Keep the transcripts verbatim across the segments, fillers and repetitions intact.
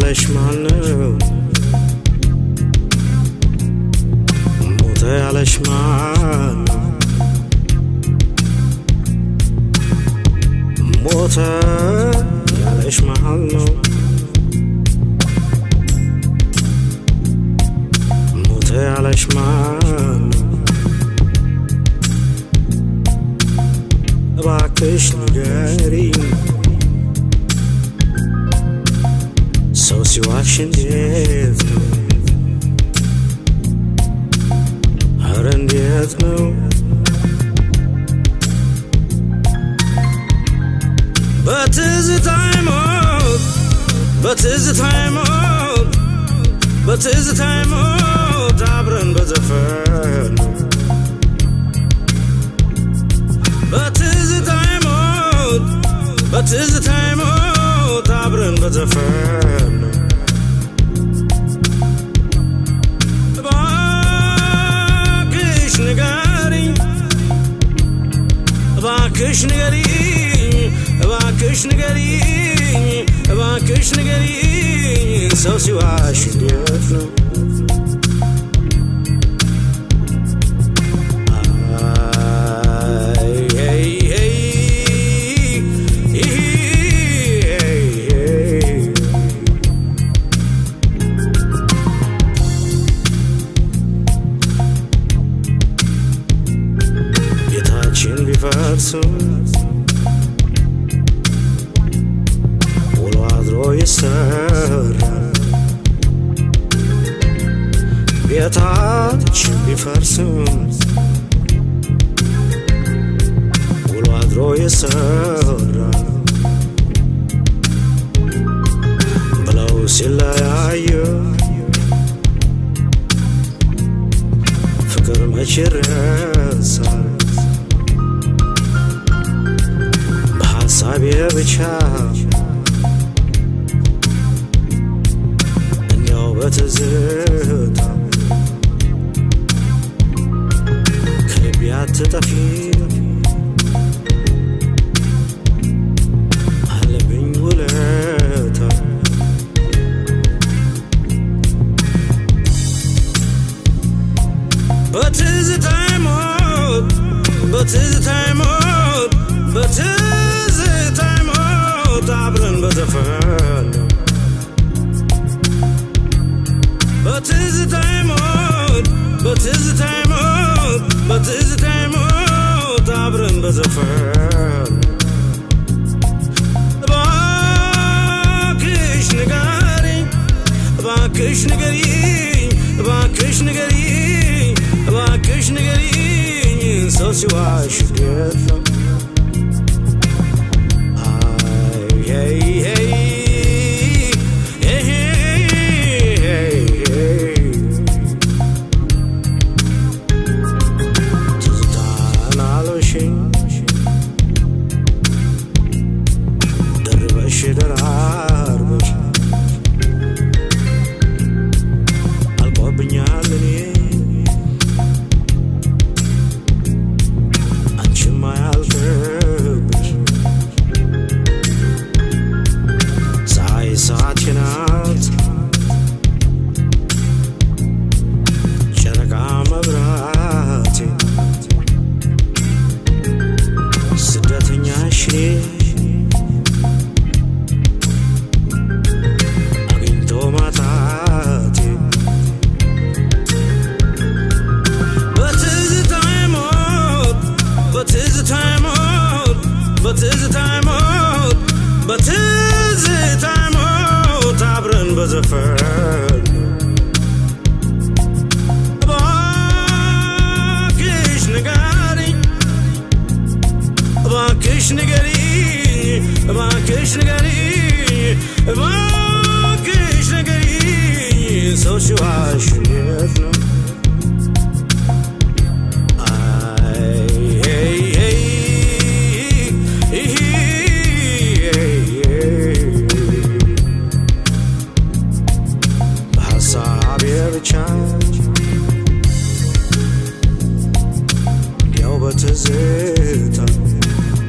ያለሽ ማነው ሞተ ያለሽ ማነው ሞተ ያለሽ ማነው ሞተ ያለሽ ማነው እባክሽ ንገሪኝ ሰው ሲዋሽ እንዴት ነው ኧረ እንዴት ነው በትዝታዬ ሞት በትዝታዬ ሞት በትዝታዬ ሞት አብረን በዘፈን በትዝታዬ ሞት በትዝታዬ ሞት አብረን በዘፈን እባክሽ ንገሪኝ እባክሽ ንገሪኝ እባክሽ ንገሪኝ እባክሽ ንገሪኝ ሰው ሲዋሽ እንዴት ነው ቤታችን ቢፈርስም ውሎ አድሮ ይሰራል ቤታችን ቢፈርስም ውሎ አድሮ ይሰራል ብለው ሲለያዩ ፍቅር መች ይረሳል በሐሳቤ ብቻ እንዲያው በትዝታ ከልቤ አትጠፊ አለብኝ ውለታ በትዝታዬ ሞት በትዝታዬ ሞት በትዝታዬ ሞት አብረን በዘፈን በትዝታዬ ሞት በትዝታዬ ሞት በትዝታዬ ሞት አብረን በዘፈን እባክሽ ንገሪኝ እባክሽ ንገሪኝ እባክሽ ንገሪኝ እባክሽ ንገሪኝ ሰው ሲዋሽ እንዴት ነው ደራርበሽ አልቆብኛል እኔ አንቺማ ያልተብሽ ፀሐይ ሰዓቴ ናት ጨረቃ መብራቴ ስደተኛሽ በትዝታዬ ሞት በትዝታዬ ሞት አብረን በዘፈን እባክሽ ንገሪኝ እባክሽ ንገሪኝ እባክሽ ንገሪኝ እባክሽ ንገሪኝ ሰው ሲዋሽ እንዴት ነው ብቻ እንዲያው በትዝታ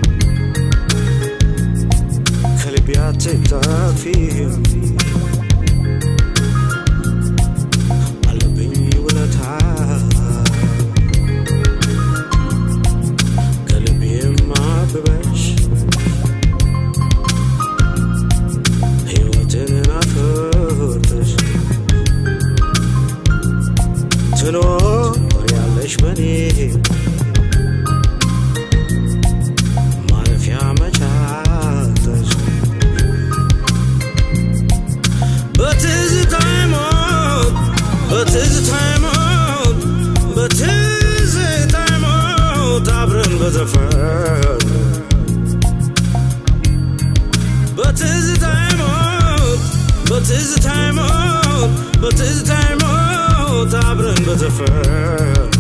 ከልቤ አትጠፊ በትዝታዬ ሞት በትዝታዬ ሞት አብረን በዘፈን